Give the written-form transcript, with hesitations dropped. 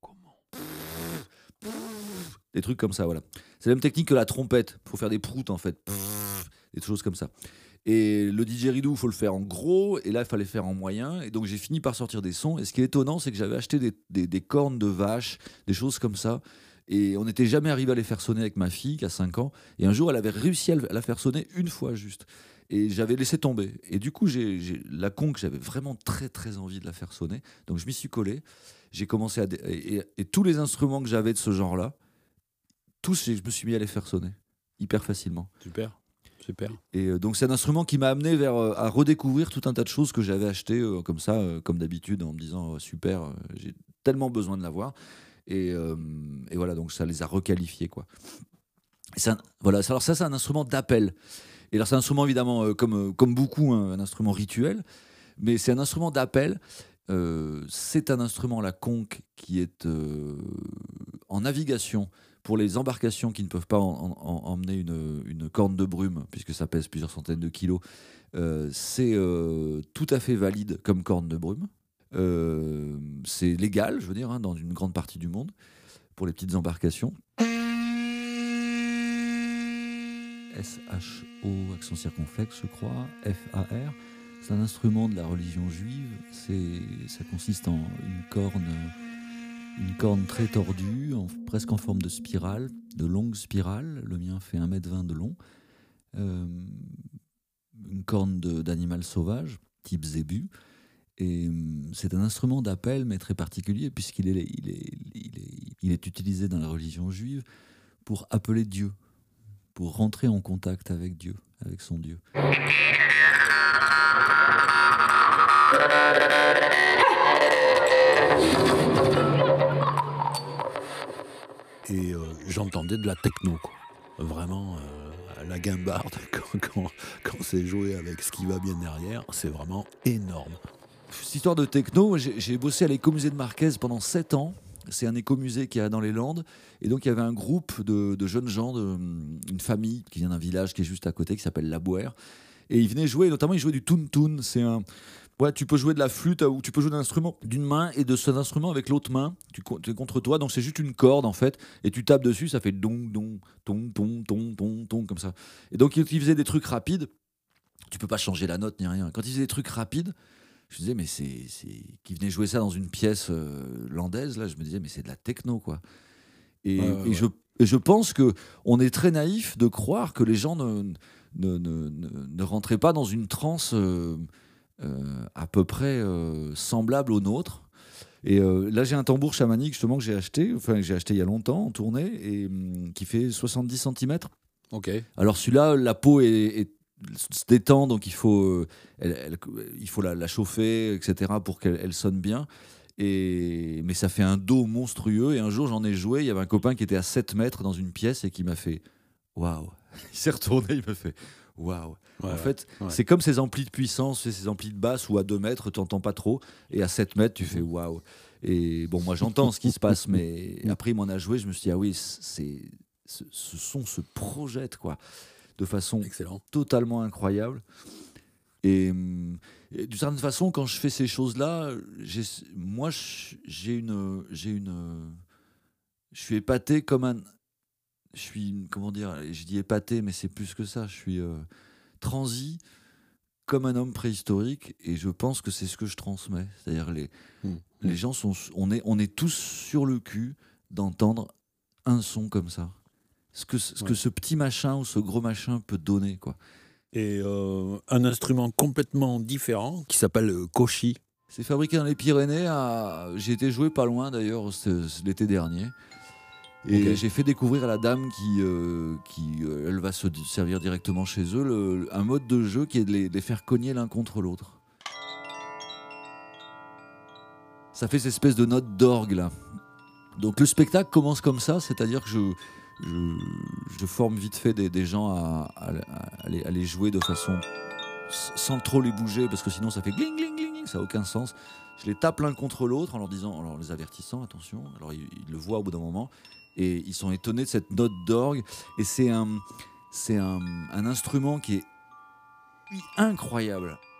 Comment? Des trucs comme ça, voilà. C'est la même technique que la trompette. Il faut faire des proutes, en fait. Des choses comme ça. Et le didgeridoo, il faut le faire en gros, et là, il fallait faire en moyen. Et donc, j'ai fini par sortir des sons. Et ce qui est étonnant, c'est que j'avais acheté des cornes de vache, des choses comme ça. Et on n'était jamais arrivé à les faire sonner avec ma fille, qui a 5 ans. Et un jour, elle avait réussi à la faire sonner une fois juste. Et j'avais laissé tomber. Et du coup, la conque, j'avais vraiment très, très envie de la faire sonner. Donc, je m'y suis collé. J'ai commencé et tous les instruments que j'avais de ce genre-là, tous, je me suis mis à les faire sonner hyper facilement. Super, super. Et donc c'est un instrument qui m'a amené vers à redécouvrir tout un tas de choses que j'avais achetées comme ça, comme d'habitude, en me disant super, j'ai tellement besoin de l'avoir. Et voilà, donc ça les a requalifiés, quoi. Voilà, alors ça c'est un instrument d'appel. Et alors c'est un instrument évidemment comme beaucoup, hein, un instrument rituel, mais c'est un instrument d'appel. C'est un instrument, la conque, qui est en navigation pour les embarcations qui ne peuvent pas emmener une corne de brume, puisque ça pèse plusieurs centaines de kilos. C'est tout à fait valide comme corne de brume. C'est légal, je veux dire, hein, dans une grande partie du monde, pour les petites embarcations. SHO, accent circonflexe, je crois, FAR. C'est un instrument de la religion juive. Ça consiste en une corne très tordue, presque en forme de spirale, de longue spirale. Le mien fait 1,20 m de long. Une corne d'animal sauvage, type zébu. Et c'est un instrument d'appel, mais très particulier, puisqu'il est utilisé dans la religion juive pour appeler Dieu, pour rentrer en contact avec Dieu, avec son Dieu. Et j'entendais de la techno, quoi. Vraiment, la guimbarde, quand c'est joué avec ce qui va bien derrière, c'est vraiment énorme. Cette histoire de techno, j'ai bossé à l'écomusée de Marquez pendant 7 ans. C'est un écomusée qui est dans les Landes. Et donc, il y avait un groupe de jeunes gens, une famille qui vient d'un village qui est juste à côté, qui s'appelle La Bouère. Et ils venaient jouer, notamment, ils jouaient du toun-toun. Ouais, tu peux jouer de la flûte ou tu peux jouer d'un instrument d'une main et de cet instrument avec l'autre main. Tu es contre toi, donc c'est juste une corde, en fait. Et tu tapes dessus, ça fait don, don, ton, ton, ton, ton, ton, comme ça. Et donc, ils faisaient des trucs rapides. Tu peux pas changer la note ni rien. Quand ils faisaient des trucs rapides, je me disais, mais qui venait jouer ça dans une pièce landaise, là, je me disais, mais c'est de la techno, quoi. Et je pense qu'on est très naïf de croire que les gens ne rentraient pas dans une transe à peu près semblable aux nôtres. Et là, j'ai un tambour chamanique, justement, que j'ai acheté il y a longtemps, en tournée, et qui fait 70 cm. Ok. Alors celui-là, la peau se détend, donc il faut la chauffer, etc., pour qu'elle sonne bien. Mais ça fait un do monstrueux. Et un jour, j'en ai joué. Il y avait un copain qui était à 7 mètres dans une pièce et qui m'a fait waouh. Il s'est retourné, il m'a fait waouh. En fait, c'est comme ces amplis de puissance, ces amplis de basse où à 2 mètres, tu n'entends pas trop. Et à 7 mètres, tu fais waouh. Et bon, moi, j'entends ce qui se passe, mais après, il m'en a joué. Je me suis dit, ah oui, ce son se projette, quoi, de façon totalement incroyable. Et d'une certaine façon, quand je fais ces choses-là, je suis épaté comment dire, je dis épaté, mais c'est plus que ça. Je suis transi comme un homme préhistorique, et je pense que c'est ce que je transmets. C'est-à-dire les gens on est tous sur le cul d'entendre un son comme ça. Ce que ce petit machin ou ce gros machin peut donner, quoi. Et un instrument complètement différent qui s'appelle koshi. C'est fabriqué dans les Pyrénées. J'ai été joué pas loin d'ailleurs l'été dernier. Et j'ai fait découvrir à la dame qui elle va se servir directement chez eux un mode de jeu qui est de les faire cogner l'un contre l'autre. Ça fait cette espèce de note d'orgue là. Donc le spectacle commence comme ça, c'est-à-dire que je forme vite fait des gens à les jouer de façon sans trop les bouger, parce que sinon ça fait gling gling gling, ça n'a aucun sens. Je les tape l'un contre l'autre en leur les avertissant, attention. Alors ils le voient au bout d'un moment et ils sont étonnés de cette note d'orgue. Et c'est un instrument qui est incroyable.